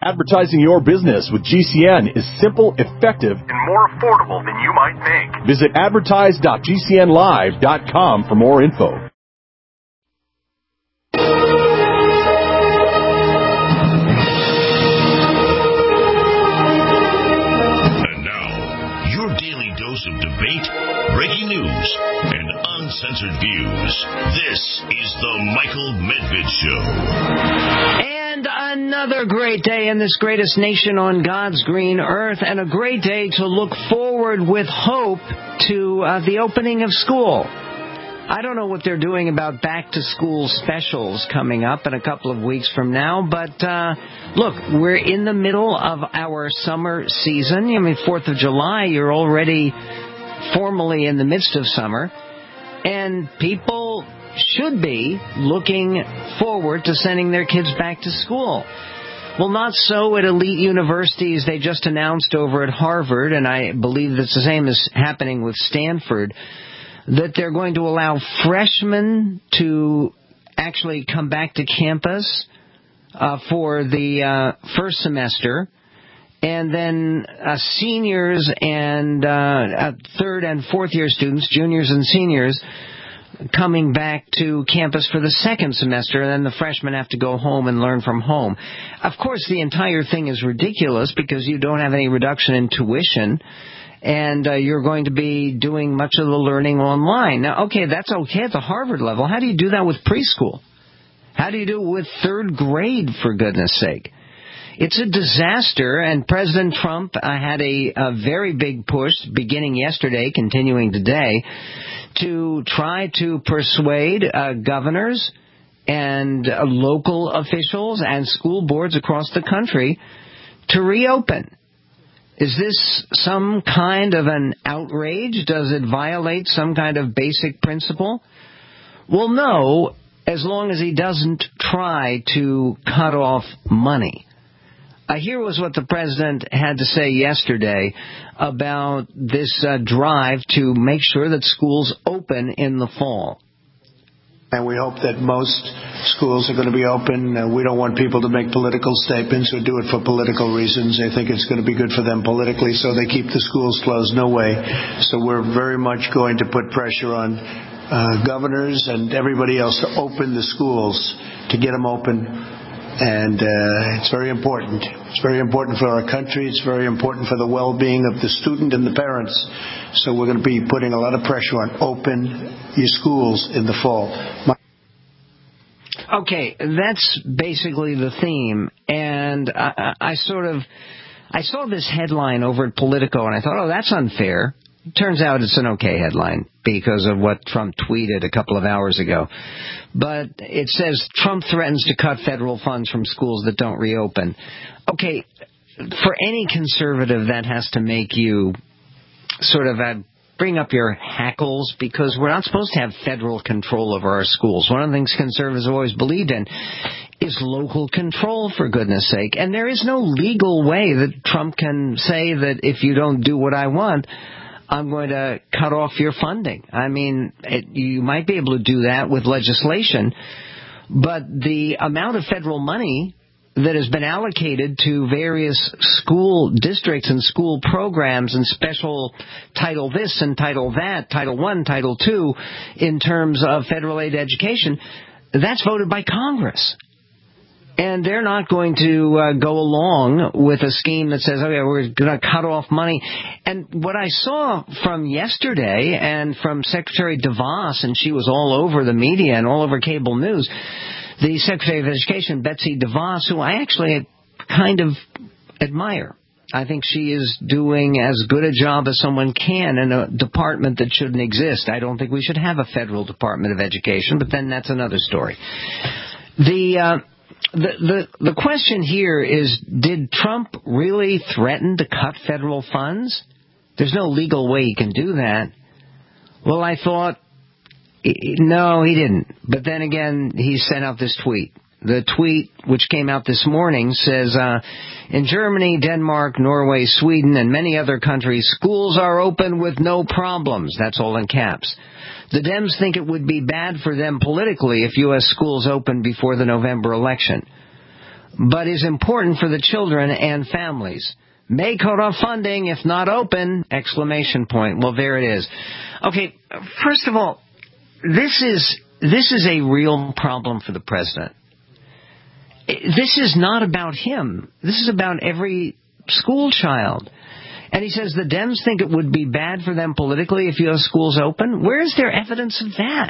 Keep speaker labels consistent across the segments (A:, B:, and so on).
A: Advertising your business with GCN is simple, effective, and more affordable than you might think. Visit advertise.gcnlive.com for more info.
B: And now, your daily dose of debate, breaking news, and uncensored views. This is the Michael Medved Show.
C: And another great day in this greatest nation on God's green earth, and a great day to look forward with hope to the opening of school. I don't know what they're doing about back-to-school specials coming up in a couple of weeks from now, but look, we're in the middle of our summer season. I mean, 4th of July, you're already formally in the midst of summer, and people should be looking forward to sending their kids back to school. Well, not so at elite universities. They just announced over at Harvard, and I believe that's the same as happening with Stanford, that they're going to allow freshmen to actually come back to campus for the first semester, and then seniors and third and fourth year students, juniors and seniors, coming back to campus for the second semester, and then the freshmen have to go home and learn from home. Of course, the entire thing is ridiculous because you don't have any reduction in tuition, and you're going to be doing much of the learning online. Now, okay, that's okay at the Harvard level. How do you do that with preschool? How do you do it with third grade, for goodness sake? It's a disaster, and President Trump had a very big push beginning yesterday, continuing today, to try to persuade governors and local officials and school boards across the country to reopen. Is this some kind of an outrage? Does it violate some kind of basic principle? Well, no, as long as he doesn't try to cut off money. Here was what the president had to say yesterday about this drive to make sure that schools open in the fall.
D: And we hope that most schools are going to be open. We don't want people to make political statements or do it for political reasons. They think it's going to be good for them politically, so they keep the schools closed. No way. So we're very much going to put pressure on governors and everybody else to open the schools, to get them open. And it's very important. It's very important for our country. It's very important for the well-being of the student and the parents. So we're going to be putting a lot of pressure on open your schools in the fall.
C: Okay, that's basically the theme. And I saw this headline over at Politico, and I thought, oh, that's unfair. It turns out it's an okay headline because of what Trump tweeted a couple of hours ago. But it says, Trump threatens to cut federal funds from schools that don't reopen. Okay, for any conservative, that has to make you sort of bring up your hackles, because we're not supposed to have federal control over our schools. One of the things conservatives have always believed in is local control, for goodness sake. And there is no legal way that Trump can say that if you don't do what I want, I'm going to cut off your funding. I mean, you might be able to do that with legislation, but the amount of federal money that has been allocated to various school districts and school programs and special Title this and Title that, Title I, Title II, in terms of federal aid education, that's voted by Congress. And they're not going to go along with a scheme that says, okay, we're going to cut off money. And what I saw from yesterday and from Secretary DeVos, and she was all over the media and all over cable news, the Secretary of Education, Betsy DeVos, who I actually kind of admire. I think she is doing as good a job as someone can in a department that shouldn't exist. I don't think we should have a federal Department of Education, but then that's another story. The question here is, did Trump really threaten to cut federal funds? There's no legal way he can do that. Well, I thought, no, he didn't. But then again, he sent out this tweet. The tweet, which came out this morning, says, in Germany, Denmark, Norway, Sweden, and many other countries, schools are open with no problems. That's all in caps. The Dems think it would be bad for them politically if U.S. schools opened before the November election. but is important for the children and families. May cut off funding if not open, ! Well, there it is. Okay, first of all, this is a real problem for the president. This is not about him. This is about every school child. And he says the Dems think it would be bad for them politically if you have schools open. Where is there evidence of that?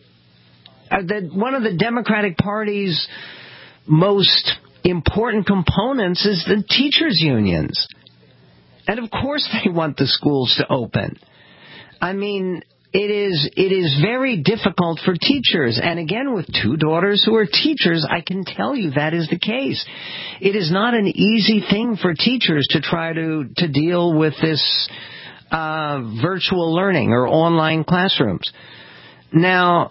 C: One of the Democratic Party's most important components is the teachers' unions. And of course they want the schools to open. I mean, it is very difficult for teachers. And again, with two daughters who are teachers, I can tell you that is the case. It is not an easy thing for teachers to try to deal with this virtual learning or online classrooms. Now,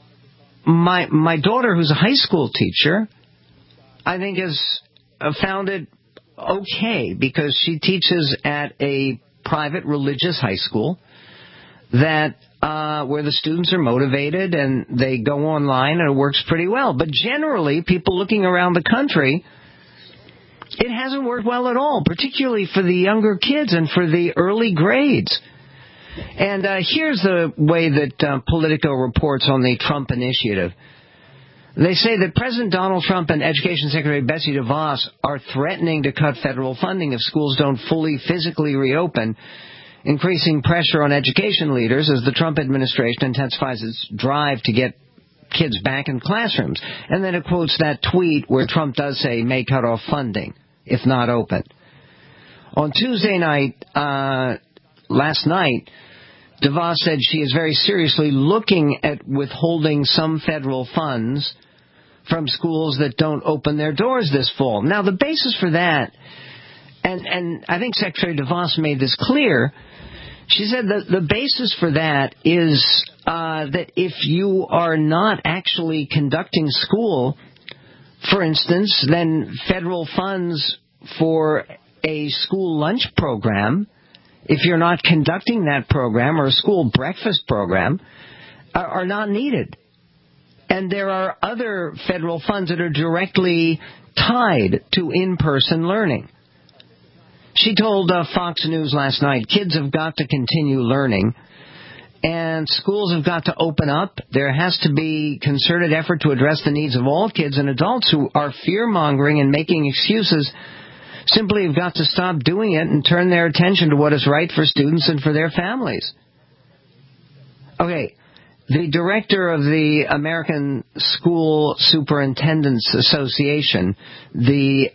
C: my daughter, who's a high school teacher, I think has found it okay because she teaches at a private religious high school that where the students are motivated and they go online and it works pretty well. But generally, people looking around the country, it hasn't worked well at all, particularly for the younger kids and for the early grades. And here's the way that Politico reports on the Trump initiative. They say that President Donald Trump and Education Secretary Betsy DeVos are threatening to cut federal funding if schools don't fully physically reopen, increasing pressure on education leaders as the Trump administration intensifies its drive to get kids back in classrooms. And then it quotes that tweet where Trump does say, may cut off funding if not open. On Tuesday night, last night, DeVos said she is very seriously looking at withholding some federal funds from schools that don't open their doors this fall. Now, the basis for that, and I think Secretary DeVos made this clear, she said that the basis for that is that if you are not actually conducting school, for instance, then federal funds for a school lunch program, if you're not conducting that program or a school breakfast program, are not needed. And there are other federal funds that are directly tied to in-person learning. She told Fox News last night, kids have got to continue learning, and schools have got to open up. There has to be concerted effort to address the needs of all kids and adults who are fear-mongering and making excuses. Simply have got to stop doing it and turn their attention to what is right for students and for their families. Okay, the director of the American School Superintendents Association, the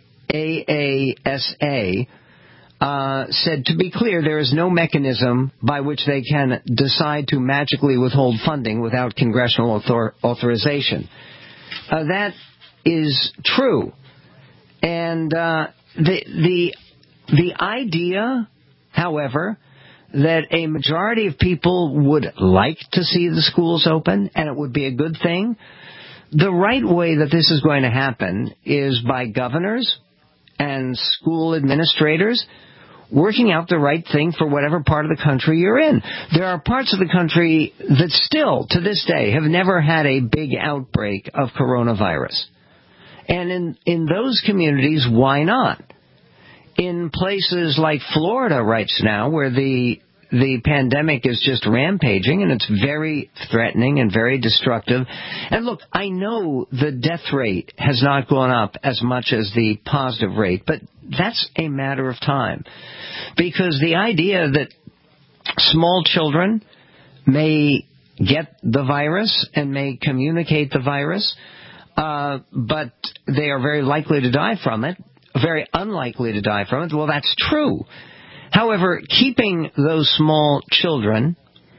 C: AASA, said, to be clear, there is no mechanism by which they can decide to magically withhold funding without congressional authorization. That is true. And the idea, however, that a majority of people would like to see the schools open and it would be a good thing, the right way that this is going to happen is by governors and school administrators working out the right thing for whatever part of the country you're in. There are parts of the country that still, to this day, have never had a big outbreak of coronavirus. And in those communities, why not? In places like Florida right now, where the pandemic is just rampaging and it's very threatening and very destructive. And look, I know the death rate has not gone up as much as the positive rate, but that's a matter of time. Because the idea that small children may get the virus and may communicate the virus, but they are very likely to die from it, very unlikely to die from it, well, that's true. However, keeping those small children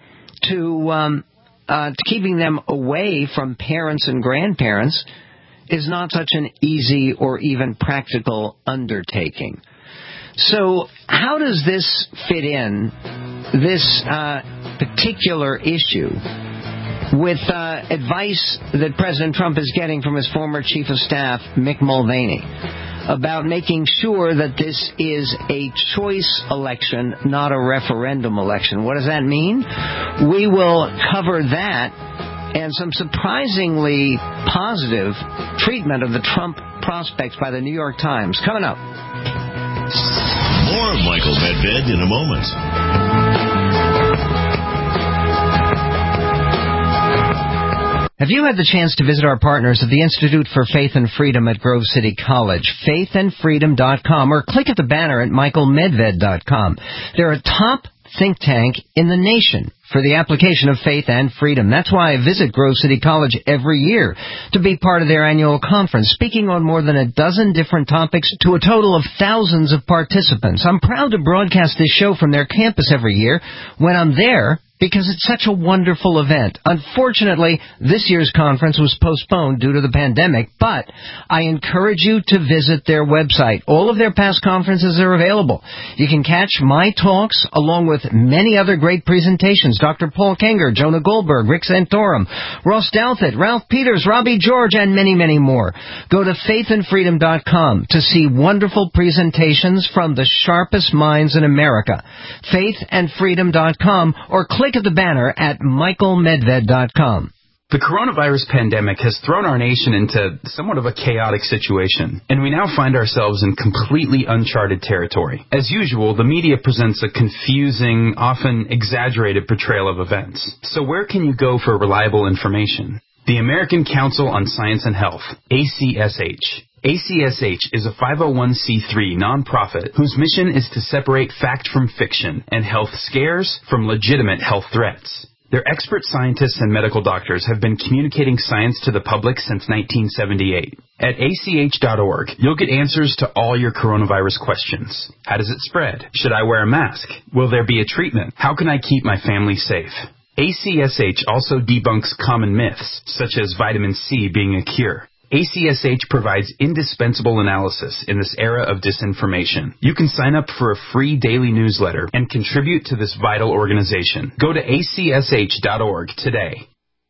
C: keeping them away from parents and grandparents is not such an easy or even practical undertaking. So how does this fit in, this particular issue, with advice that President Trump is getting from his former chief of staff, Mick Mulvaney, about making sure that this is a choice election, not a referendum election? What does that mean? We will cover that and some surprisingly positive treatment of the Trump prospects by the New York Times. Coming up.
B: More Michael Medved in a moment.
C: Have you had the chance to visit our partners at the Institute for Faith and Freedom at Grove City College, faithandfreedom.com, or click at the banner at michaelmedved.com? They're a top think tank in the nation for the application of faith and freedom. That's why I visit Grove City College every year to be part of their annual conference, speaking on more than a dozen different topics to a total of thousands of participants. I'm proud to broadcast this show from their campus every year when I'm there, because it's such a wonderful event. Unfortunately, this year's conference was postponed due to the pandemic, but I encourage you to visit their website. All of their past conferences are available. You can catch my talks along with many other great presentations. Dr. Paul Kenger, Jonah Goldberg, Rick Santorum, Ross Douthat, Ralph Peters, Robbie George, and many, many more. Go to faithandfreedom.com to see wonderful presentations from the sharpest minds in America. Faithandfreedom.com, or click at the banner at michaelmedved.com.
E: The coronavirus pandemic has thrown our nation into somewhat of a chaotic situation, and we now find ourselves in completely uncharted territory. As usual, the media presents a confusing, often exaggerated portrayal of events. So where can you go for reliable information? The American Council on Science and Health, ACSH. ACSH is a 501c3 nonprofit whose mission is to separate fact from fiction and health scares from legitimate health threats. Their expert scientists and medical doctors have been communicating science to the public since 1978. At ACH.org, you'll get answers to all your coronavirus questions. How does it spread? Should I wear a mask? Will there be a treatment? How can I keep my family safe? ACSH also debunks common myths, such as vitamin C being a cure. ACSH provides indispensable analysis in this era of disinformation. You can sign up for a free daily newsletter and contribute to this vital organization. Go to acsh.org today.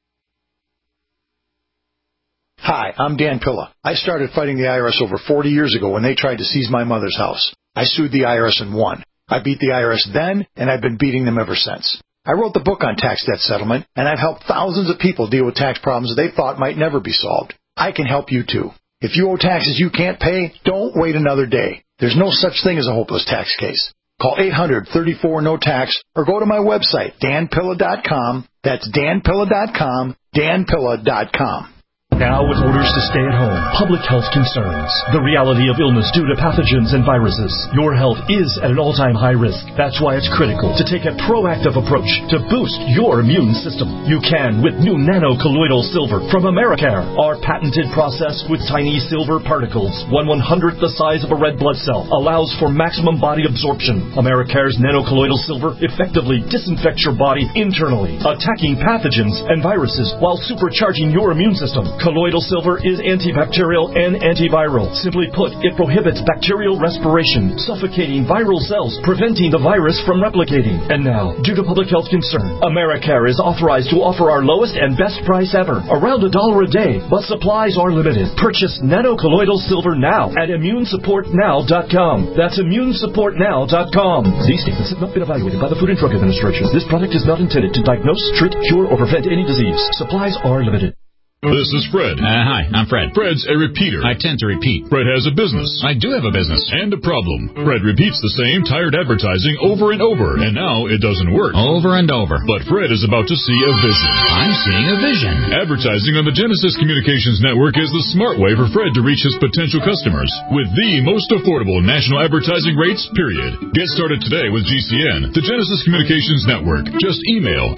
F: Hi, I'm Dan Pilla. I started fighting the IRS over 40 years ago when they tried to seize my mother's house. I sued the IRS and won. I beat the IRS then, and I've been beating them ever since. I wrote the book on tax debt settlement, and I've helped thousands of people deal with tax problems that they thought might never be solved. I can help you too. If you owe taxes you can't pay, don't wait another day. There's no such thing as a hopeless tax case. Call 800-34-NO-TAX or go to my website, danpilla.com. That's danpilla.com, danpilla.com.
A: Now with orders to stay at home, public health concerns, the reality of illness due to pathogens and viruses, your health is at an all-time high risk. That's why it's critical to take a proactive approach to boost your immune system. You can with new nano-colloidal silver from Americare. Our patented process with tiny silver particles, 1/100th the size of a red blood cell, allows for maximum body absorption. Americare's nano-colloidal silver effectively disinfects your body internally, attacking pathogens and viruses while supercharging your immune system. Colloidal silver is antibacterial and antiviral. Simply put, it prohibits bacterial respiration, suffocating viral cells, preventing the virus from replicating. And now, due to public health concern, Americare is authorized to offer our lowest and best price ever, around $1 a day, but supplies are limited. Purchase nano-colloidal silver now at immunesupportnow.com. That's immunesupportnow.com. These statements have not been evaluated by the Food and Drug Administration. This product is not intended to diagnose, treat, cure, or prevent any disease. Supplies are limited.
G: This is Fred.
H: Hi, I'm Fred.
G: Fred's a repeater.
H: I tend to repeat.
G: Fred has a business.
H: I do have a business.
G: And a problem. Fred repeats the same tired advertising over and over, and now it doesn't work.
H: Over and over.
G: But Fred is about to see a vision.
H: I'm seeing a vision.
G: Advertising on the Genesis Communications Network is the smart way for Fred to reach his potential customers with the most affordable national advertising rates, period. Get started today with GCN, the Genesis Communications Network. Just email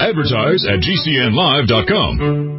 G: advertise@gcnlive.com.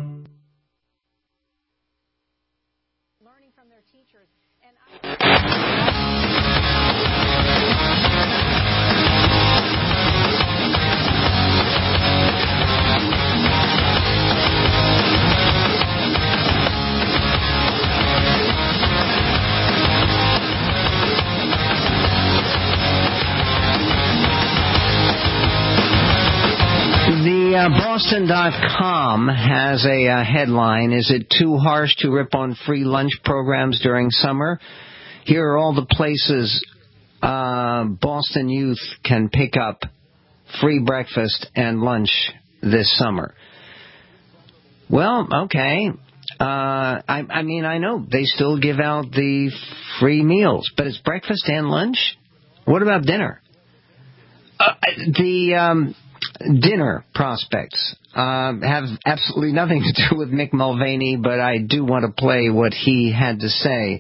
C: Boston.com has a headline, "Is it too harsh to rip on free lunch programs during summer?" Here are all the places Boston youth can pick up free breakfast and lunch this summer. Well, okay. I mean, I know they still give out the free meals, but it's breakfast and lunch? What about dinner? The dinner prospects have absolutely nothing to do with Mick Mulvaney, but I do want to play what he had to say.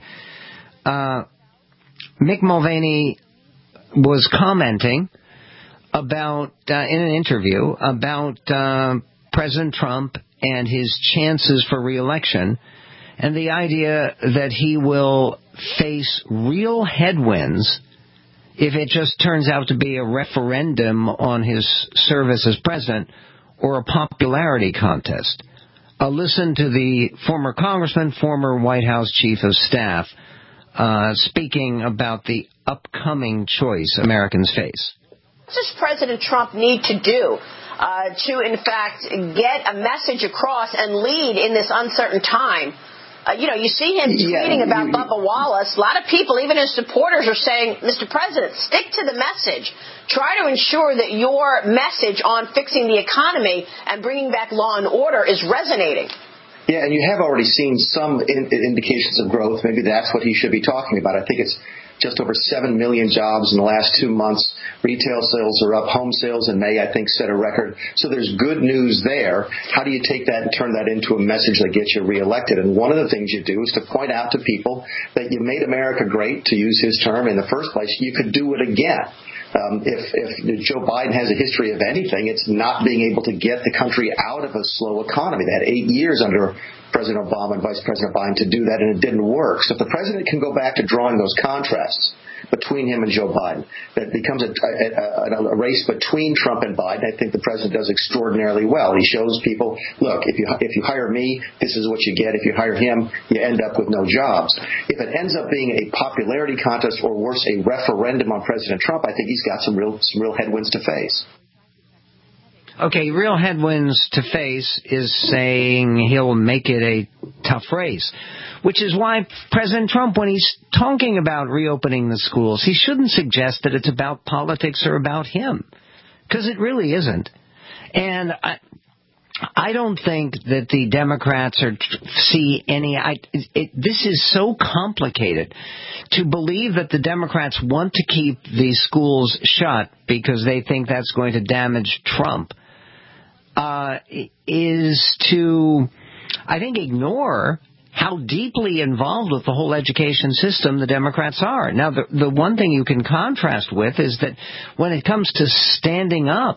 C: Mick Mulvaney was commenting about, in an interview, about President Trump and his chances for re-election, and the idea that he will face real headwinds if it just turns out to be a referendum on his service as president or a popularity contest. Listen to the former congressman, former White House chief of staff, speaking about the upcoming choice Americans face.
I: What does President Trump need to do to, in fact, get a message across and lead in this uncertain time? You see him tweeting about Bubba Wallace. A lot of people, even his supporters, are saying, Mr. President, stick to the message. Try to ensure that your message on fixing the economy and bringing back law and order is resonating.
J: Yeah, and you have already seen some indications of growth. Maybe that's what he should be talking about. I think it's just over 7 million jobs in the last 2 months. Retail sales are up. Home sales in May, I think, set a record. So there's good news there. How do you take that and turn that into a message that gets you reelected? And one of the things you do is to point out to people that you made America great, to use his term, in the first place. You could do it again. If Joe Biden has a history of anything, it's not being able to get the country out of a slow economy. They had 8 years under President Obama and Vice President Biden to do that, and it didn't work. So if the president can go back to drawing those contrasts between him and Joe Biden, that becomes a race between Trump and Biden, I think the president does extraordinarily well. He shows people, look, if you hire me, this is what you get. If you hire him, you end up with no jobs. If it ends up being a popularity contest, or worse, a referendum on President Trump, I think he's got some real headwinds to face.
C: Okay, real headwinds to face is saying he'll make it a tough race, which is why President Trump, when he's talking about reopening the schools, he shouldn't suggest that it's about politics or about him, because it really isn't. And I don't think that the Democrats see any. This is so complicated to believe that the Democrats want to keep these schools shut because they think that's going to damage Trump. Is to, I think, ignore how deeply involved with the whole education system the Democrats are. Now, the one thing you can contrast with is that when it comes to standing up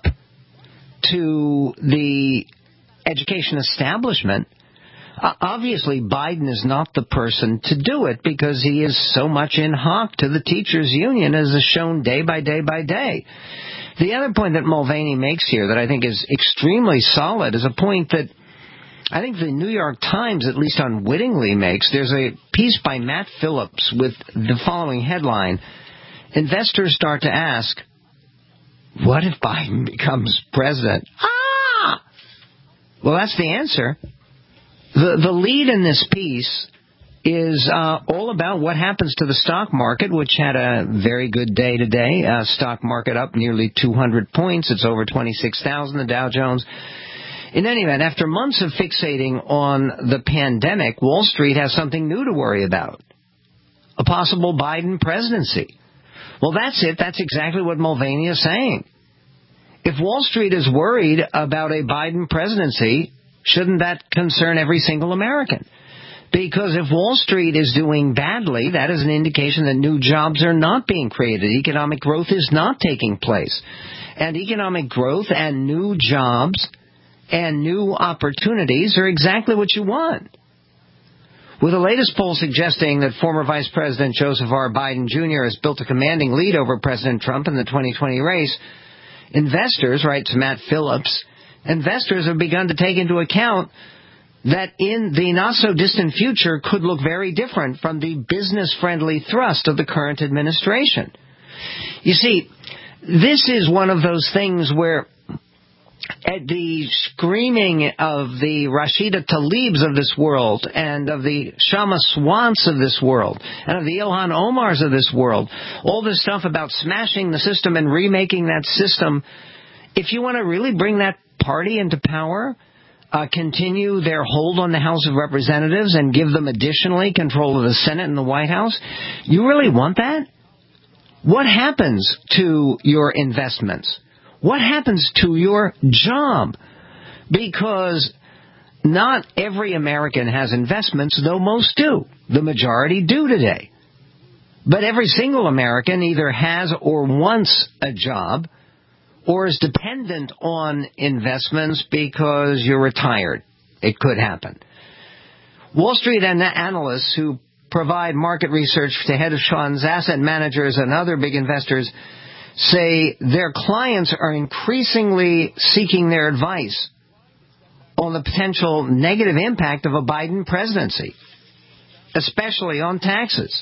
C: to the education establishment, obviously Biden is not the person to do it because he is so much in hock to the teachers' union, as is shown day by day by day. The other point that Mulvaney makes here that I think is extremely solid is a point that I think the New York Times, at least unwittingly, makes. There's a piece by Matt Phillips with the following headline: investors start to ask, what if Biden becomes president? Well, that's the answer. The lead in this piece is all about what happens to the stock market, which had a very good day today. Stock market up nearly 200 points. It's over 26,000, the Dow Jones. In any event, after months of fixating on the pandemic, Wall Street has something new to worry about: a possible Biden presidency. Well, that's it. That's exactly what Mulvaney is saying. If Wall Street is worried about a Biden presidency, shouldn't that concern every single American? Because if Wall Street is doing badly, that is an indication that new jobs are not being created. Economic growth is not taking place. And economic growth and new jobs and new opportunities are exactly what you want. With the latest poll suggesting that former Vice President Joseph R. Biden Jr. has built a commanding lead over President Trump in the 2020 race, investors, writes Matt Phillips, investors have begun to take into account that in the not-so-distant future could look very different from the business-friendly thrust of the current administration. You see, this is one of those things where at the screaming of the Rashida Tlaibs of this world and of the Shama Swants of this world and of the Ilhan Omars of this world, all this stuff about smashing the system and remaking that system, if you want to really bring that party into power, continue their hold on the House of Representatives and give them additionally control of the Senate and the White House? You really want that? What happens to your investments? What happens to your job? Because not every American has investments, though most do. The majority do today. But every single American either has or wants a job or is dependent on investments because you're retired. It could happen. Wall Street analysts who provide market research to hedge funds, asset managers, and other big investors say their clients are increasingly seeking their advice on the potential negative impact of a Biden presidency, especially on taxes.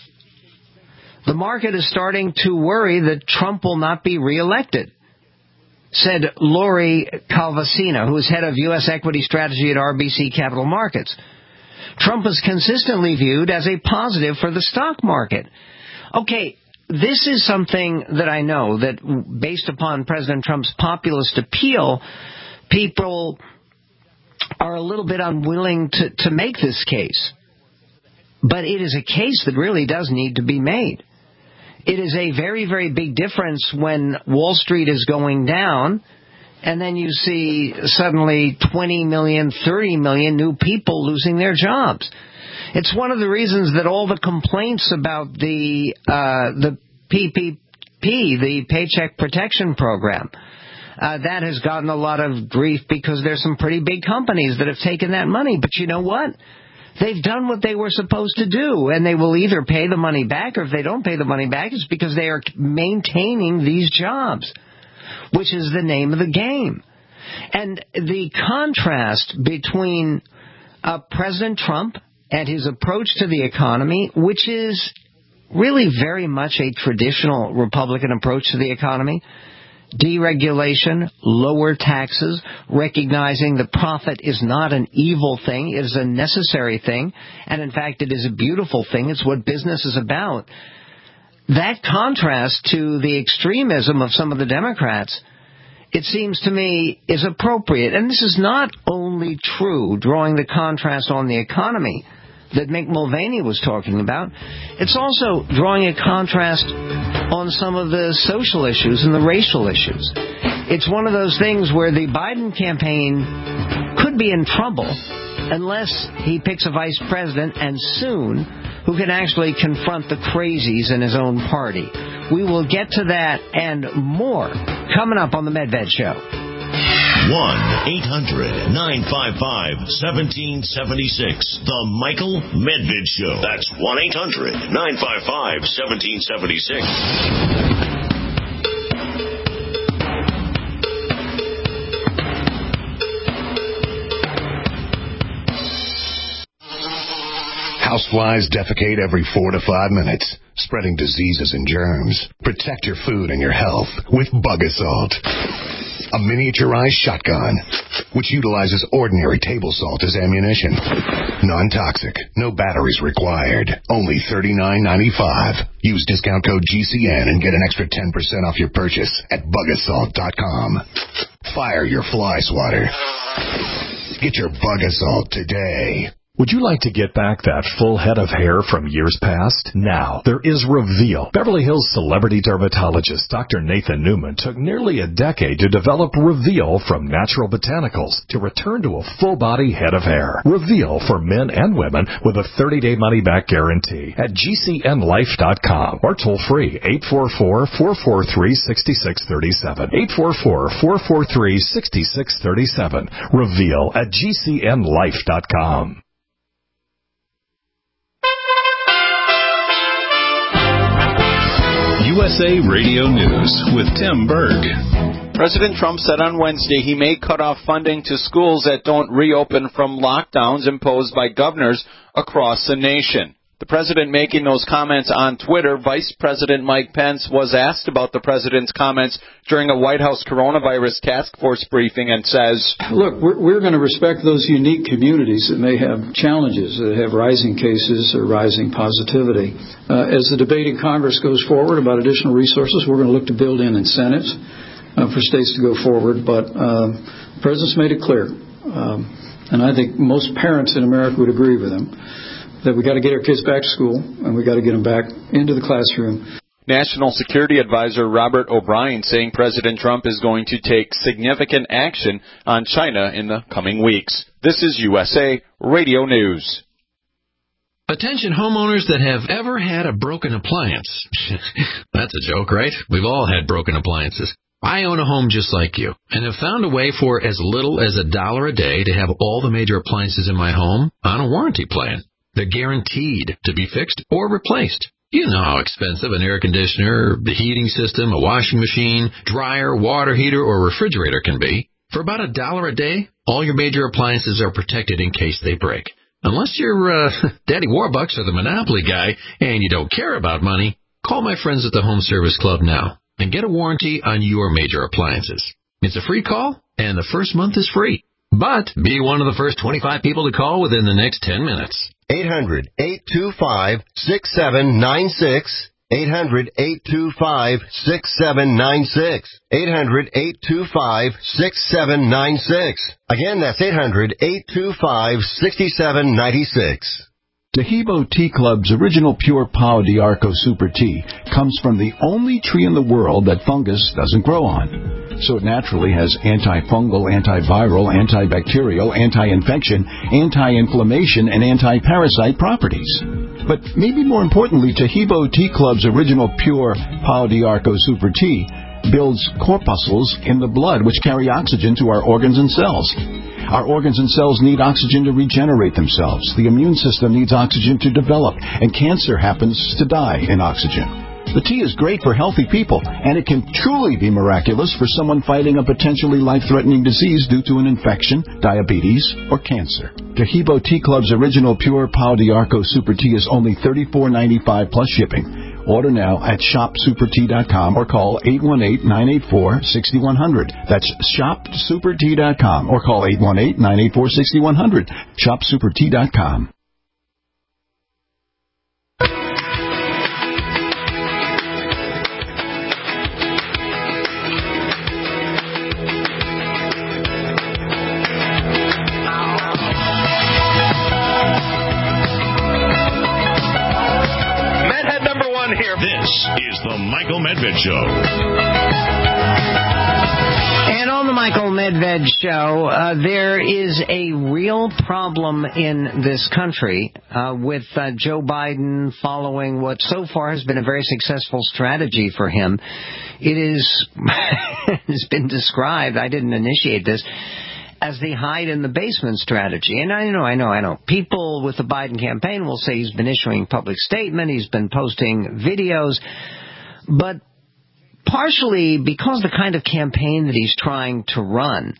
C: The market is starting to worry that Trump will not be reelected, said Lori Calvasina, who is head of U.S. equity strategy at RBC Capital Markets. Trump is consistently viewed as a positive for the stock market. Okay, this is something that I know that based upon President Trump's populist appeal, people are a little bit unwilling to make this case. But it is a case that really does need to be made. It is a very, very big difference when Wall Street is going down and then you see suddenly 20 million, 30 million new people losing their jobs. It's one of the reasons that all the complaints about the PPP, the Paycheck Protection Program, that has gotten a lot of grief because there's some pretty big companies that have taken that money. But you know what? They've done what they were supposed to do, and they will either pay the money back, or if they don't pay the money back, it's because they are maintaining these jobs, which is the name of the game. And the contrast between President Trump and his approach to the economy, which is really very much a traditional Republican approach to the economy, deregulation, lower taxes, recognizing that profit is not an evil thing, it is a necessary thing, and in fact it is a beautiful thing, it's what business is about. That contrast to the extremism of some of the Democrats, it seems to me, is appropriate. And this is not only true, drawing the contrast on the economy that Mick Mulvaney was talking about. It's also drawing a contrast on some of the social issues and the racial issues. It's one of those things where the Biden campaign could be in trouble unless he picks a vice president, and soon, who can actually confront the crazies in his own party. We will get to that and more coming up on the Medved Show.
B: 1-800-955-1776. The Michael Medved Show. That's 1-800-955-1776.
K: Houseflies defecate every 4 to 5 minutes, spreading diseases and germs. Protect your food and your health with Bug Assault. A miniaturized shotgun, which utilizes ordinary table salt as ammunition. Non-toxic, no batteries required. Only $39.95. Use discount code GCN and get an extra 10% off your purchase at bugassault.com. Fire your fly swatter. Get your Bug Assault today.
A: Would you like to get back that full head of hair from years past? Now, there is Reveal. Beverly Hills celebrity dermatologist Dr. Nathan Newman took nearly a decade to develop Reveal from natural botanicals to return to a full-body head of hair. Reveal for men and women with a 30-day money-back guarantee at GCNlife.com or toll-free 844-443-6637. 844-443-6637. Reveal at GCNlife.com.
G: USA Radio News with Tim Berg.
L: President Trump said on Wednesday he may cut off funding to schools that don't reopen from lockdowns imposed by governors across the nation. The president making those comments on Twitter, Vice President Mike Pence was asked about the president's comments during a White House coronavirus task force briefing and says,
M: look, we're going to respect those unique communities that may have challenges, that have rising cases or rising positivity. As the debate in Congress goes forward about additional resources, we're going to look to build in incentives for states to go forward. But the president's made it clear. And I think most parents in America would agree with him that we got to get our kids back to school and we got to get them back into the classroom.
L: National Security Advisor Robert O'Brien saying President Trump is going to take significant action on China in the coming weeks. This is USA Radio News.
N: Attention homeowners that have ever had a broken appliance. That's a joke, right? We've all had broken appliances. I own a home just like you and have found a way for as little as $1 a day to have all the major appliances in my home on a warranty plan. They're guaranteed to be fixed or replaced. You know how expensive an air conditioner, the heating system, a washing machine, dryer, water heater, or refrigerator can be. For about $1 a day, all your major appliances are protected in case they break. Unless you're Daddy Warbucks or the Monopoly guy and you don't care about money, call my friends at the Home Service Club now and get a warranty on your major appliances. It's a free call, and the first month is free. But be one of the first 25 people to call within the next 10 minutes.
O: 800-825-6796. 800-825-6796. 800-825-6796. Again, that's 800-825-6796.
P: Taheebo Tea Club's original pure Pau d'Arco Super Tea comes from the only tree in the world that fungus doesn't grow on. So it naturally has antifungal, antiviral, antibacterial, anti-infection, anti-inflammation, and anti-parasite properties. But maybe more importantly, Taheebo Tea Club's original pure Pau d'Arco Super Tea builds corpuscles in the blood which carry oxygen to our organs and cells. Our organs and cells need oxygen to regenerate themselves. The immune system needs oxygen to develop, and cancer happens to die in oxygen. The tea is great for healthy people, and it can truly be miraculous for someone fighting a potentially life-threatening disease due to an infection, diabetes, or cancer. Taheebo Tea Club's original pure Pau d'Arco Super Tea is only $34.95 plus shipping. Order now at shopsupertea.com or call 818-984-6100. That's shopsupertea.com or call 818-984-6100. Shopsupertea.com.
B: This is the Michael Medved Show.
C: And on the Michael Medved Show, there is a real problem in this country with Joe Biden following what so far has been a very successful strategy for him. It has been described, I didn't initiate this, as the hide-in-the-basement strategy. And I know. People with the Biden campaign will say he's been issuing public statement, he's been posting videos, but partially because the kind of campaign that he's trying to run,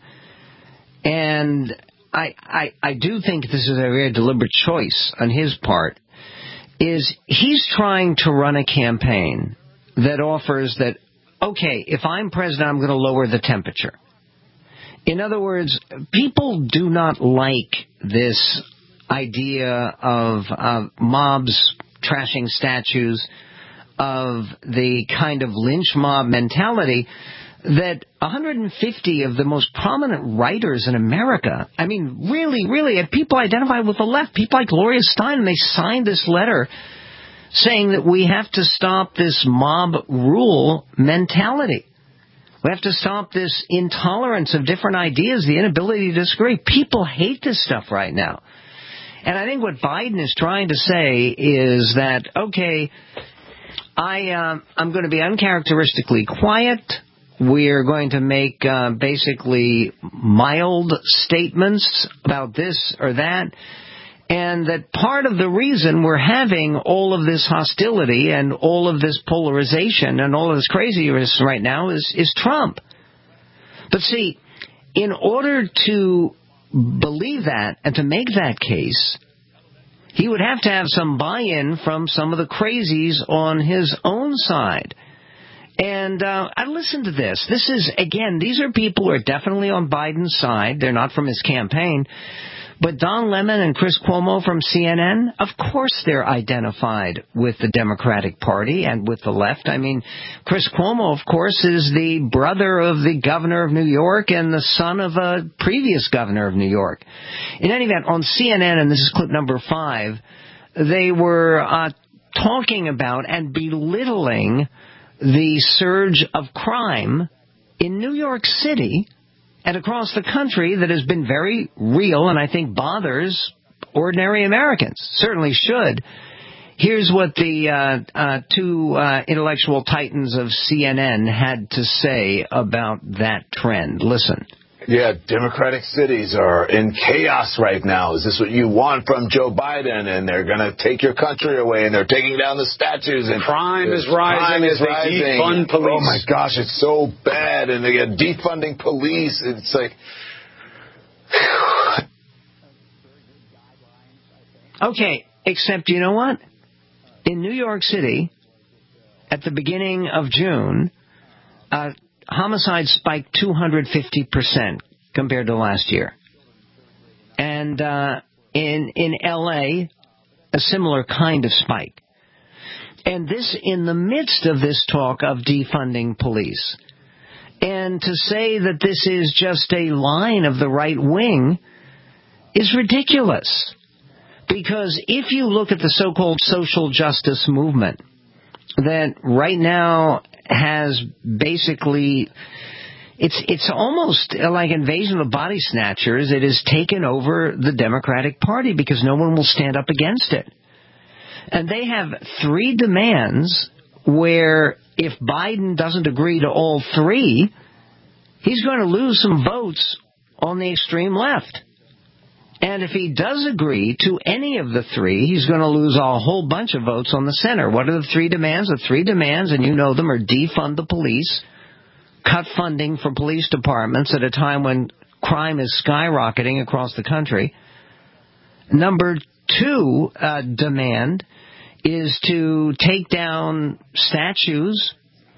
C: and I do think this is a very deliberate choice on his part, is he's trying to run a campaign that offers that, okay, if I'm president, I'm going to lower the temperature. In other words, people do not like this idea of mobs trashing statues, of the kind of lynch mob mentality that 150 of the most prominent writers in America, I mean, really, people identified with the left, people like Gloria Steinem, they signed this letter saying that we have to stop this mob rule mentality. We have to stop this intolerance of different ideas, the inability to disagree. People hate this stuff right now. And I think what Biden is trying to say is that, okay, I'm going to be uncharacteristically quiet. We're going to make basically mild statements about this or that. And that part of the reason we're having all of this hostility and all of this polarization and all of this craziness right now is Trump. But see, in order to believe that and to make that case, he would have to have some buy-in from some of the crazies on his own side. And I listened to this. This is, again, these are people who are definitely on Biden's side. They're not from his campaign. But Don Lemon and Chris Cuomo from CNN, of course they're identified with the Democratic Party and with the left. I mean, Chris Cuomo, of course, is the brother of the governor of New York and the son of a previous governor of New York. In any event, on CNN, and this is clip number 5, they were talking about and belittling the surge of crime in New York City and across the country that has been very real and I think bothers ordinary Americans. Certainly should. Here's what the two intellectual titans of CNN had to say about that trend. Listen.
Q: Yeah, Democratic cities are in chaos right now. Is this what you want from Joe Biden? And they're going to take your country away, and they're taking down the statues. And
R: crime is rising. They defund police.
Q: Oh, my gosh, it's so bad. And they get defunding police. It's like...
C: Okay, except you know what? In New York City, at the beginning of June... homicides spiked 250% compared to last year. And in L.A., a similar kind of spike. And this in the midst of this talk of defunding police. And to say that this is just a line of the right wing is ridiculous. Because if you look at the so-called social justice movement that right now has basically, it's almost like invasion of body snatchers. It has taken over the Democratic Party because no one will stand up against it. And they have 3 demands where if Biden doesn't agree to all 3, he's going to lose some votes on the extreme left. And if he does agree to any of the 3, he's going to lose a whole bunch of votes on the center. What are the 3 demands? The 3 demands, and you know them, are defund the police, cut funding for police departments at a time when crime is skyrocketing across the country. Number 2 demand is to take down statues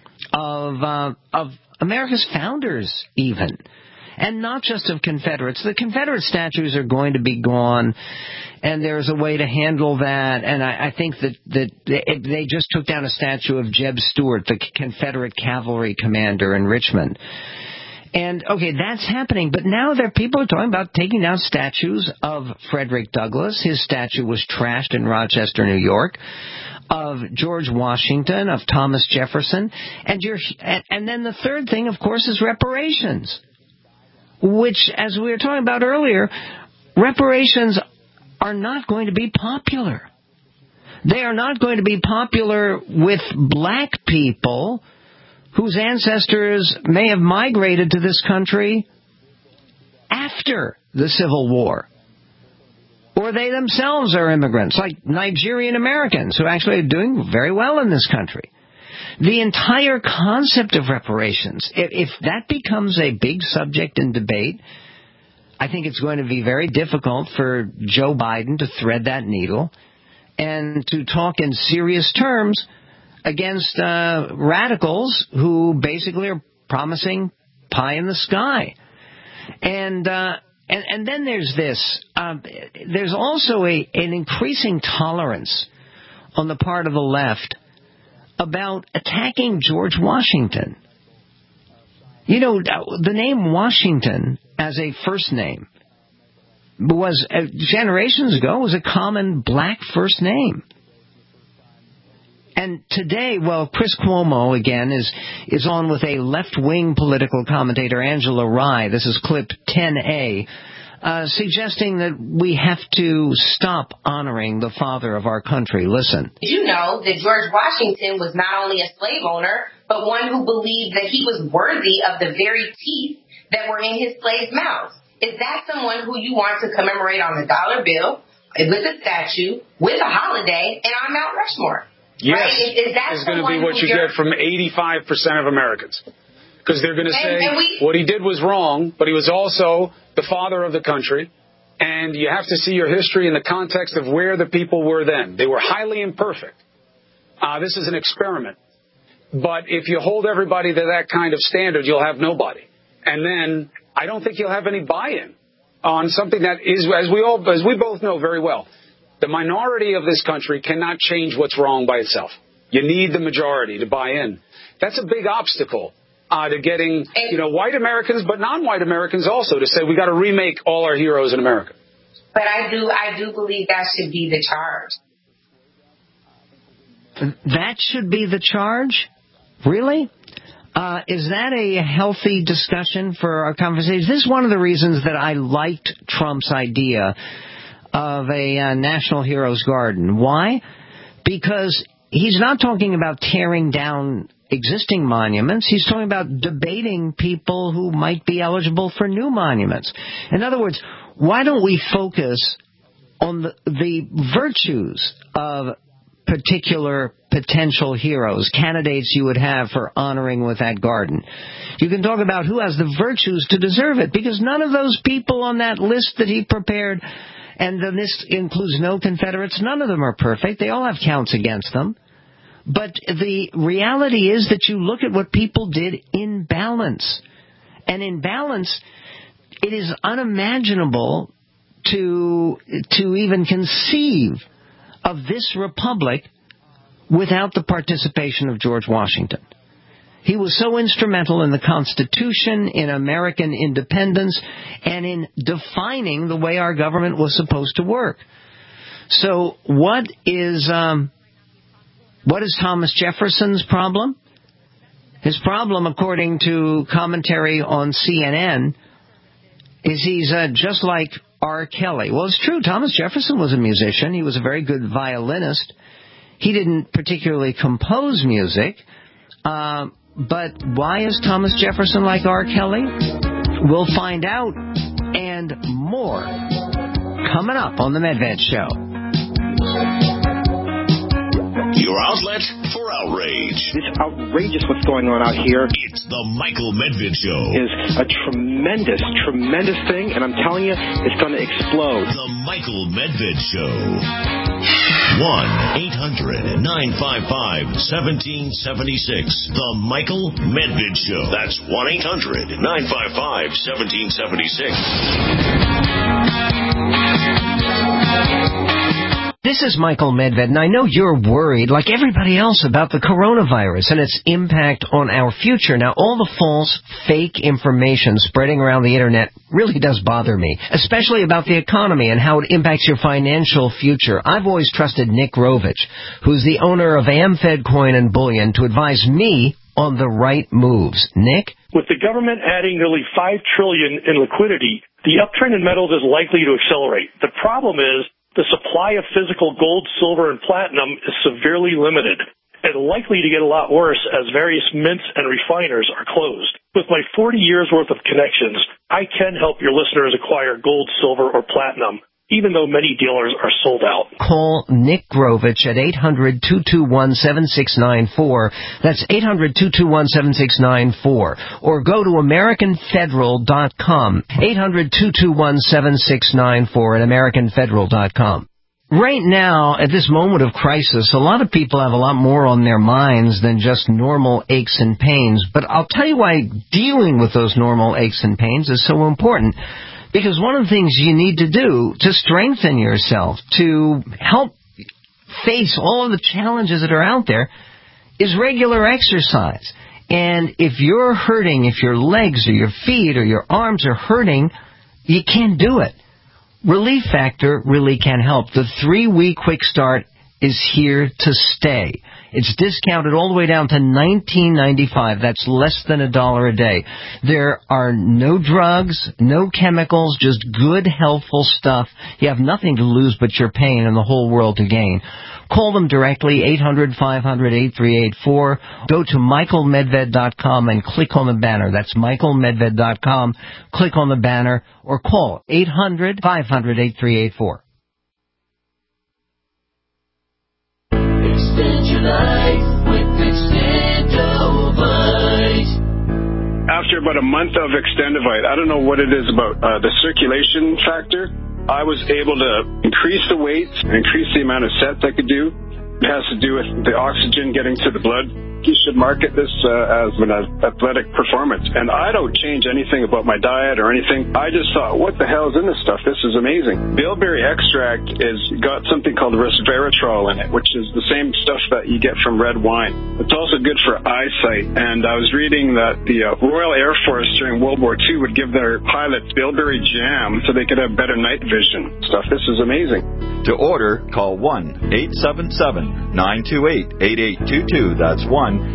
C: of America's founders even. And not just of Confederates. The Confederate statues are going to be gone, and there's a way to handle that. And I think that they just took down a statue of Jeb Stuart, the Confederate cavalry commander in Richmond. And, okay, that's happening. But now people are talking about taking down statues of Frederick Douglass. His statue was trashed in Rochester, New York. Of George Washington, of Thomas Jefferson. And then the third thing, of course, is reparations. Which, as we were talking about earlier, reparations are not going to be popular. They are not going to be popular with black people whose ancestors may have migrated to this country after the Civil War. Or they themselves are immigrants, like Nigerian Americans who actually are doing very well in this country. The entire concept of reparations, if that becomes a big subject in debate, I think it's going to be very difficult for Joe Biden to thread that needle and to talk in serious terms against radicals who basically are promising pie in the sky. And then there's this. There's also an increasing tolerance on the part of the left about attacking George Washington. You know, the name Washington as a first name was, generations ago, was a common black first name. And today, well, Chris Cuomo, again, is on with a left-wing political commentator, Angela Rye. This is clip 10A. Suggesting that we have to stop honoring the father of our country. Listen.
S: Did you know that George Washington was not only a slave owner, but one who believed that he was worthy of the very teeth that were in his slaves' mouths? Is that someone who you want to commemorate on the dollar bill, with a statue, with a holiday, and on Mount Rushmore?
R: Yes,
S: right? Is that
R: is going to be what you get from 85% of Americans. Because they're going to say what he did was wrong, but he was also the father of the country. And you have to see your history in the context of where the people were then. They were highly imperfect. This is an experiment. But if you hold everybody to that kind of standard, you'll have nobody. And then I don't think you'll have any buy-in on something that is, as we both know very well, the minority of this country cannot change what's wrong by itself. You need the majority to buy in. That's a big obstacle to getting, white Americans, but non-white Americans also, to say we got to remake all our heroes in America.
S: But I do believe that should be the charge.
C: That should be the charge? Really? Is that a healthy discussion for our conversation? This is one of the reasons that I liked Trump's idea of a National Heroes Garden. Why? Because he's not talking about tearing down existing monuments. He's talking about debating people who might be eligible for new monuments. In other words, why don't we focus on the virtues of particular potential heroes, candidates you would have for honoring with that garden? You can talk about who has the virtues to deserve it, because none of those people on that list that he prepared, and the list includes no Confederates, none of them are perfect. They all have counts against them. But the reality is that you look at what people did in balance. And in balance, it is unimaginable to even conceive of this republic without the participation of George Washington. He was so instrumental in the Constitution, in American independence, and in defining the way our government was supposed to work. So what is Thomas Jefferson's problem? His problem, according to commentary on CNN, is he's just like R. Kelly. Well, it's true. Thomas Jefferson was a musician. He was a very good violinist. He didn't particularly compose music. But why is Thomas Jefferson like R. Kelly? We'll find out, and more coming up on the Medved Show.
B: Your outlet for outrage.
T: It's outrageous what's going on out here.
B: It's the Michael Medved Show.
T: Is a tremendous, tremendous thing, and I'm telling you, it's going to explode.
B: The Michael Medved Show. 1-800-955-1776. The Michael Medved Show. That's 1-800-955-1776.
C: This is Michael Medved, and I know you're worried, like everybody else, about the coronavirus and its impact on our future. Now, all the false, fake information spreading around the Internet really does bother me, especially about the economy and how it impacts your financial future. I've always trusted Nick Rovich, who's the owner of AmFed Coin and Bullion, to advise me on the right moves. Nick?
U: With the government adding nearly $5 trillion in liquidity, the uptrend in metals is likely to accelerate. The problem is, the supply of physical gold, silver, and platinum is severely limited and likely to get a lot worse as various mints and refiners are closed. With my 40 years' worth of connections, I can help your listeners acquire gold, silver, or platinum, even though many dealers are sold out.
C: Call Nick Grovich at 800-221-7694. That's 800-221-7694. Or go to AmericanFederal.com. 800-221-7694 at AmericanFederal.com. Right now, at this moment of crisis, a lot of people have a lot more on their minds than just normal aches and pains. But I'll tell you why dealing with those normal aches and pains is so important. Because one of the things you need to do to strengthen yourself, to help face all of the challenges that are out there, is regular exercise. And if you're hurting, if your legs or your feet or your arms are hurting, you can't do it. Relief Factor really can help. The 3-week quick start is here to stay. It's discounted all the way down to $19.95. That's less than $1 a day. There are no drugs, no chemicals, just good, healthful stuff. You have nothing to lose but your pain and the whole world to gain. Call them directly, 800-500-8384. Go to michaelmedved.com and click on the banner. That's michaelmedved.com. Click on the banner or call 800-500-8384.
V: Extend your life with Extendovite.
W: After about a month of Extendovite, I don't know what it is about the circulation factor. I was able to increase the weight, increase the amount of sets I could do. It has to do with the oxygen getting to the blood think you should market this as an athletic performance. And I don't change anything about my diet or anything. I just thought, what the hell is in this stuff? This is amazing. Bilberry extract is got something called resveratrol in it, which is the same stuff that you get from red wine. It's also good for eyesight. And I was reading that the Royal Air Force during World War II would give their pilots bilberry jam so they could have better night vision stuff. This is amazing.
D: To order, call 1-877-928-8822. That's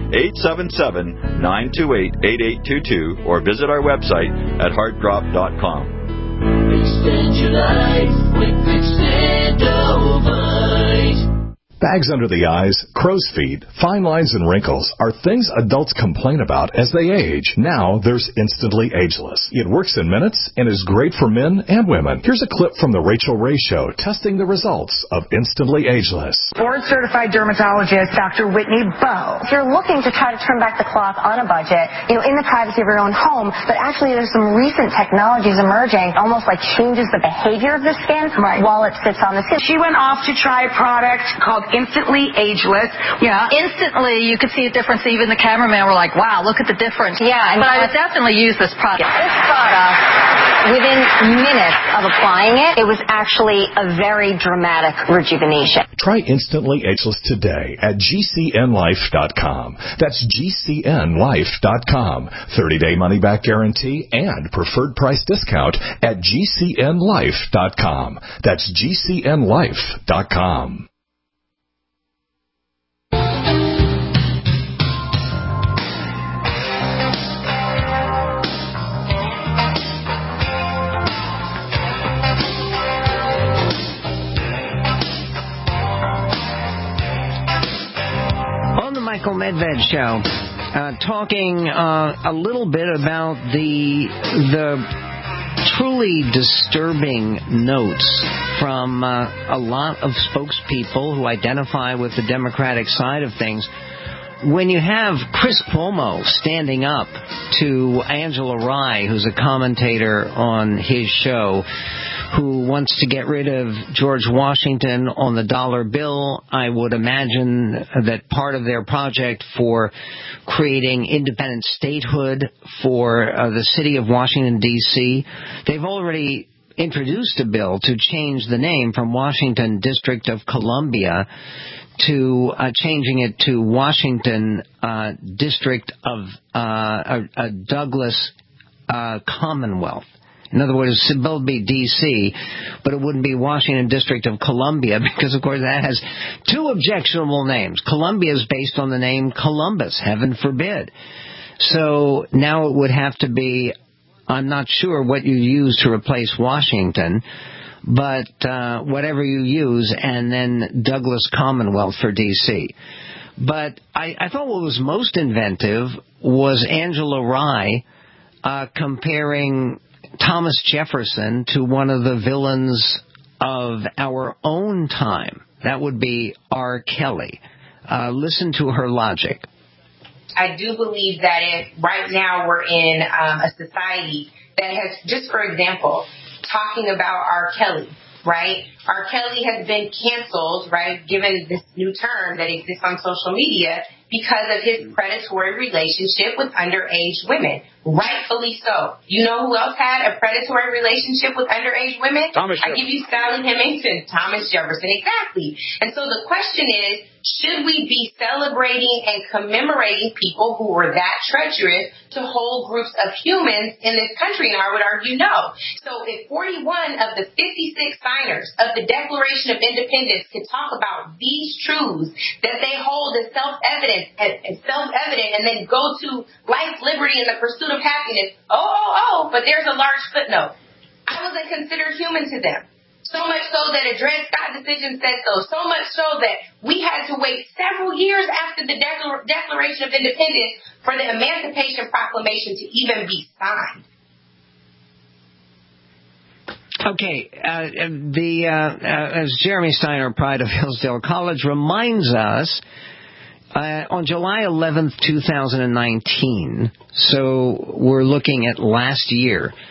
D: 1-877-928-8822. Or visit our website at heartdrop.com.
V: Extend your life with Extendovite.
A: Bags under the eyes, crow's feet, fine lines, and wrinkles are things adults complain about as they age. Now there's Instantly Ageless. It works in minutes and is great for men and women. Here's a clip from The Rachel Ray Show testing the results of Instantly Ageless.
E: Board-certified dermatologist Dr. Whitney Bowe. If you're looking to try to trim back the cloth on a budget, in the privacy of your own home, but actually there's some recent technologies emerging, almost like changes the behavior of the skin while it sits on the skin.
F: She went off to try a product called Instantly Ageless. Yeah, instantly you could see a difference. Even the cameraman were like, wow, look at the difference.
E: Yeah.
F: But I would definitely use this product.
E: This product, within minutes of applying it, it was actually a very dramatic rejuvenation.
A: Try Instantly Ageless today at GCNlife.com. That's GCNlife.com. 30-day money-back guarantee and preferred price discount at GCNlife.com. That's GCNlife.com.
C: Michael Medved Show, talking a little bit about the truly disturbing notes from a lot of spokespeople who identify with the Democratic side of things. When you have Chris Cuomo standing up to Angela Rye, who's a commentator on his show, who wants to get rid of George Washington on the dollar bill, I would imagine that part of their project for creating independent statehood for the city of Washington, D.C., they've already introduced a bill to change the name from Washington District of Columbia to changing it to Washington District of Douglas Commonwealth. In other words, it would be D.C., but it wouldn't be Washington District of Columbia because, of course, that has two objectionable names. Columbia is based on the name Columbus, heaven forbid. So now it would have to be, I'm not sure what you use to replace Washington, but whatever you use, and then Douglas Commonwealth for D.C. But I thought what was most inventive was Angela Rye comparing Thomas Jefferson to one of the villains of our own time. That would be R. Kelly. Listen to her logic.
S: I do believe that if right now we're in a society that has, just for example, talking about R. Kelly, right? R. Kelly has been canceled, right, given this new term that exists on social media because of his predatory relationship with underage women. Rightfully so. You know who else had a predatory relationship with underage women? I give you Sally Hemingson, Thomas Jefferson, exactly. And so the question is, should we be celebrating and commemorating people who were that treacherous to whole groups of humans in this country? And I would argue no. So if 41 of the 56 signers of the Declaration of Independence can talk about these truths that they hold as self-evident and then go to life, liberty, and the pursuit of happiness, but there's a large footnote. I wasn't considered human to them. So much so that a Dred Scott decision said so. So much so that we had to wait several years after the Declaration of Independence for the Emancipation Proclamation to even be signed.
C: Okay, as Jeremy Steiner, Pride of Hillsdale College, reminds us, on July 11th, 2019, so we're looking at last year,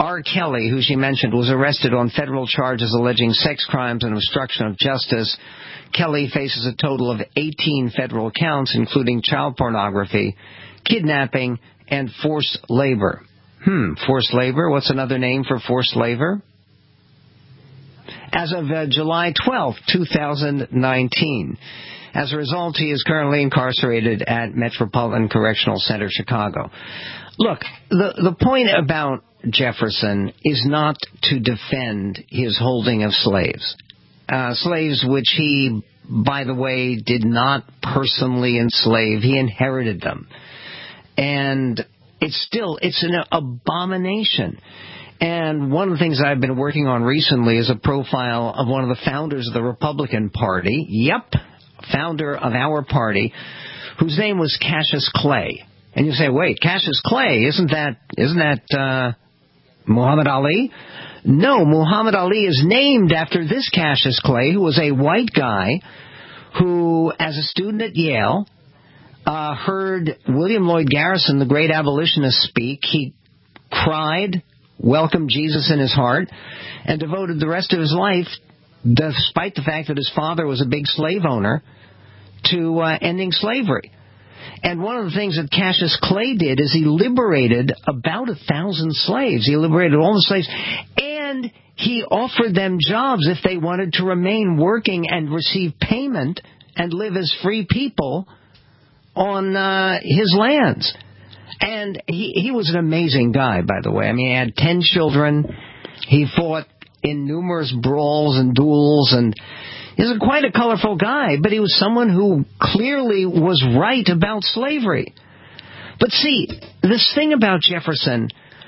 C: R. Kelly, who she mentioned, was arrested on federal charges alleging sex crimes and obstruction of justice. Kelly faces a total of 18 federal counts, including child pornography, kidnapping, and forced labor. Forced labor? What's another name for forced labor? As of July 12, 2019. As a result, he is currently incarcerated at Metropolitan Correctional Center, Chicago. Look, the point about Jefferson is not to defend his holding of slaves. Slaves which he, by the way, did not personally enslave. He inherited them. And it's an abomination. And one of the things I've been working on recently is a profile of one of the founders of the Republican Party. Yep, founder of our party, whose name was Cassius Clay. And you say, wait, Cassius Clay, isn't that Muhammad Ali? No, Muhammad Ali is named after this Cassius Clay, who was a white guy who, as a student at Yale, heard William Lloyd Garrison, the great abolitionist, speak. He cried, welcomed Jesus in his heart, and devoted the rest of his life, despite the fact that his father was a big slave owner, to ending slavery. And one of the things that Cassius Clay did is he liberated about 1,000 slaves. He liberated all the slaves, and he offered them jobs if they wanted to remain working and receive payment and live as free people on his lands. And he was an amazing guy, by the way. I mean, he had 10 children. He fought in numerous brawls and duels, and he was quite a colorful guy, but he was someone who clearly was right about slavery. But see, this thing about Jefferson,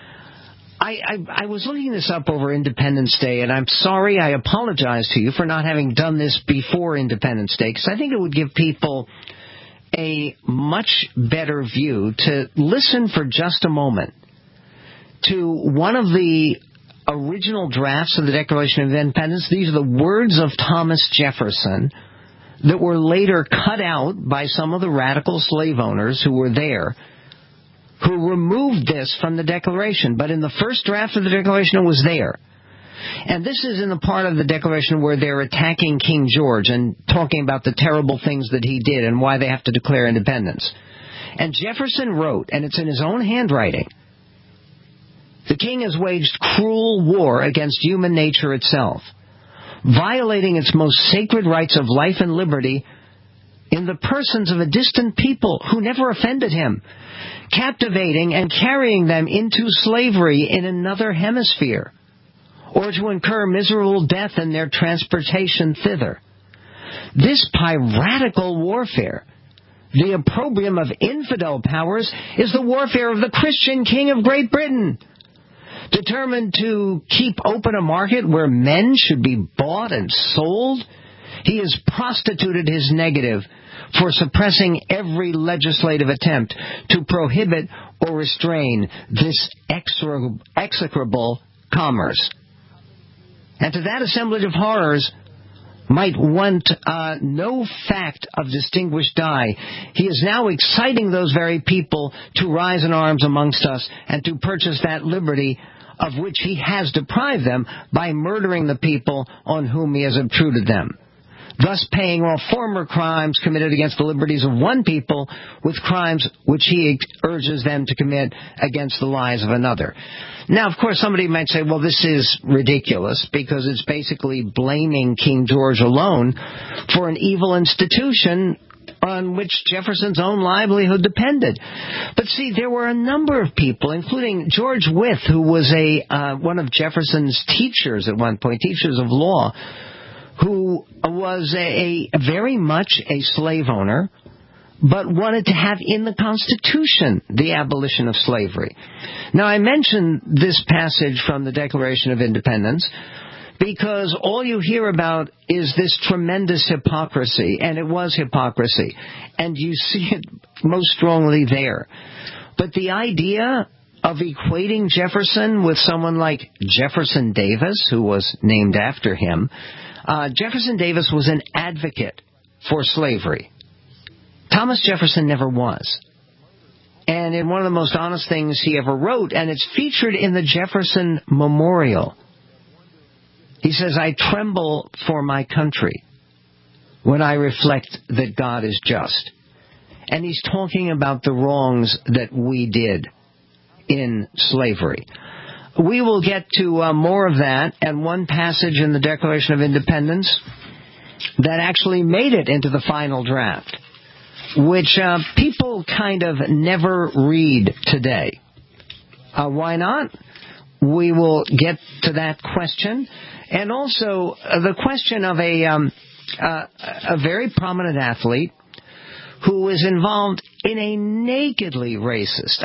C: I was looking this up over Independence Day, and I'm sorry, I apologize to you for not having done this before Independence Day, because I think it would give people a much better view to listen for just a moment to one of the original drafts of the Declaration of Independence. These are the words of Thomas Jefferson that were later cut out by some of the radical slave owners who were there, who removed this from the Declaration. But in the first draft of the Declaration, it was there. And this is in the part of the Declaration where they're attacking King George and talking about the terrible things that he did and why they have to declare independence. And Jefferson wrote, and it's in his own handwriting, "The king has waged cruel war against human nature itself, violating its most sacred rights of life and liberty in the persons of a distant people who never offended him, captivating and carrying them into slavery in another hemisphere, or to incur miserable death in their transportation thither. This piratical warfare, the opprobrium of infidel powers, is the warfare of the Christian king of Great Britain. Determined to keep open a market where men should be bought and sold, he has prostituted his negative for suppressing every legislative attempt to prohibit or restrain this execrable commerce. And to that assemblage of horrors might want no fact of distinguished dye. He is now exciting those very people to rise in arms amongst us and to purchase that liberty of which he has deprived them by murdering the people on whom he has obtruded them, thus paying off former crimes committed against the liberties of one people with crimes which he urges them to commit against the lives of another." Now, of course, somebody might say, well, this is ridiculous because it's basically blaming King George alone for an evil institution on which Jefferson's own livelihood depended. But see, there were a number of people, including George Wythe, who was one of Jefferson's teachers at one point, teachers of law, who was a very much a slave owner, but wanted to have in the Constitution the abolition of slavery. Now, I mentioned this passage from the Declaration of Independence because all you hear about is this tremendous hypocrisy, and it was hypocrisy, and you see it most strongly there. But the idea of equating Jefferson with someone like Jefferson Davis, who was named after him, Jefferson Davis was an advocate for slavery. Thomas Jefferson never was. and in one of the most honest things he ever wrote, and it's featured in the Jefferson Memorial. He says, I tremble for my country when I reflect that God is just. And he's talking about the wrongs that we did in slavery. We will get to more of that, and one passage in the Declaration of Independence that actually made it into the final draft, which people kind of never read today. Why not? We will get to that question. And also the question of a very prominent athlete who was involved in a nakedly racist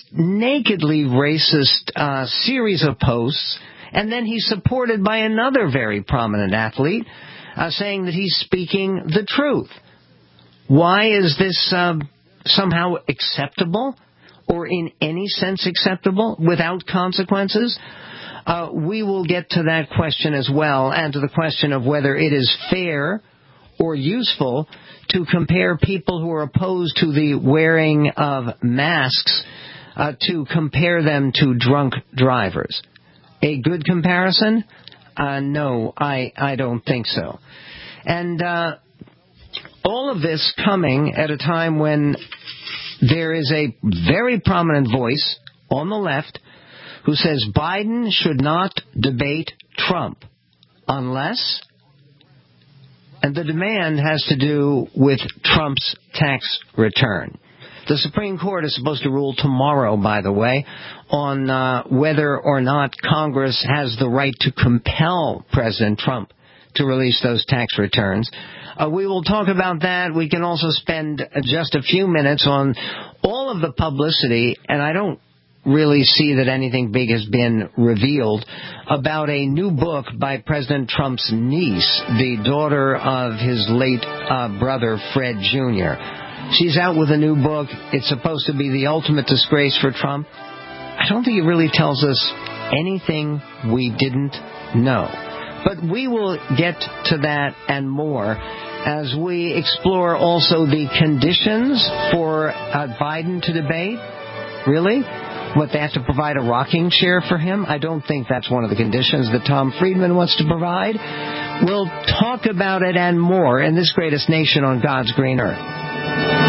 C: series of posts, and then he's supported by another very prominent athlete saying that he's speaking the truth. Why is this somehow acceptable, or in any sense acceptable, without consequences? We will get to that question as well, and to the question of whether it is fair or useful to compare people who are opposed to the wearing of masks, to compare them to drunk drivers. A good comparison? No, I don't think so. And all of this coming at a time when there is a very prominent voice on the left who says Biden should not debate Trump unless, and the demand has to do with Trump's tax return. The Supreme Court is supposed to rule tomorrow, by the way, on whether or not Congress has the right to compel President Trump to release those tax returns. We will talk about that. We can also spend just a few minutes on all of the publicity, and I don't really see that anything big has been revealed, about a new book by President Trump's niece, the daughter of his late brother, Fred Jr. She's out with a new book. It's supposed to be the ultimate disgrace for Trump. I don't think it really tells us anything we didn't know. But we will get to that and more as we explore also the conditions for Biden to debate. Really? What, they have to provide a rocking chair for him? I don't think that's one of the conditions that Tom Friedman wants to provide. We'll talk about it and more in this greatest nation on God's green earth.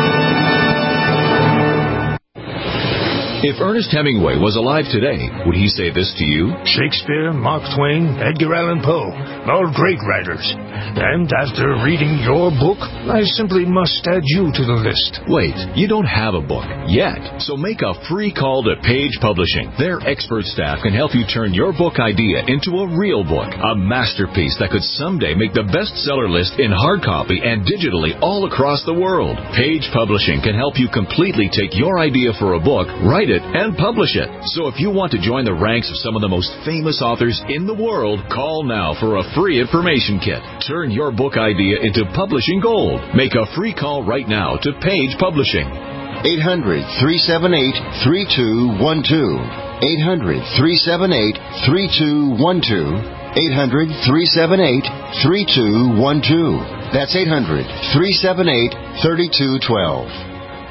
H: If Ernest Hemingway was alive today, would he say this to you?
I: Shakespeare, Mark Twain, Edgar Allan Poe, all great writers. And after reading your book, I simply must add you to the list.
H: Wait, you don't have a book yet. So make a free call to Page Publishing. Their expert staff can help you turn your book idea into a real book, a masterpiece that could someday make the bestseller list in hard copy and digitally all across the world. Page Publishing can help you completely take your idea for a book, write it, and publish it. So if you want to join the ranks of some of the most famous authors in the world, call now for a free information kit. Turn your book idea into publishing gold. Make a free call right now to Page Publishing.
J: 800-378-3212. 800-378-3212. 800-378-3212. That's 800-378-3212.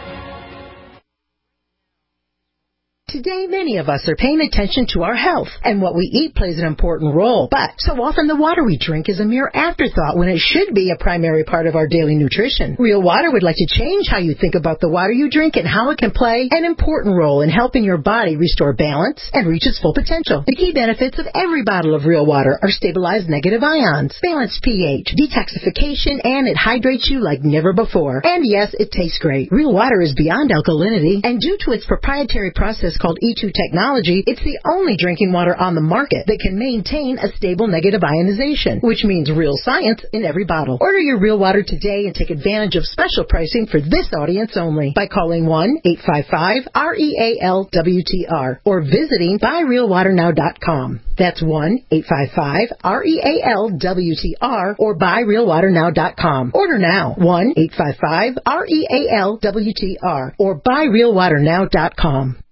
X: Today, many of us are paying attention to our health, and what we eat plays an important role. But so often the water we drink is a mere afterthought when it should be a primary part of our daily nutrition. Real Water would like to change how you think about the water you drink and how it can play an important role in helping your body restore balance and reach its full potential. The key benefits of every bottle of Real Water are stabilized negative ions, balanced pH, detoxification, and it hydrates you like never before. And yes, it tastes great. Real Water is beyond alkalinity, and due to its proprietary process called E2 technology, it's the only drinking water on the market that can maintain a stable negative ionization, which means real science in every bottle. Order your Real Water today and take advantage of special pricing for this audience only by calling 1-855-REAL-WTR or visiting buyrealwaternow.com. That's 1-855-REAL-WTR or buyrealwaternow.com. Order now. 1-855-REAL-WTR or buyrealwaternow.com.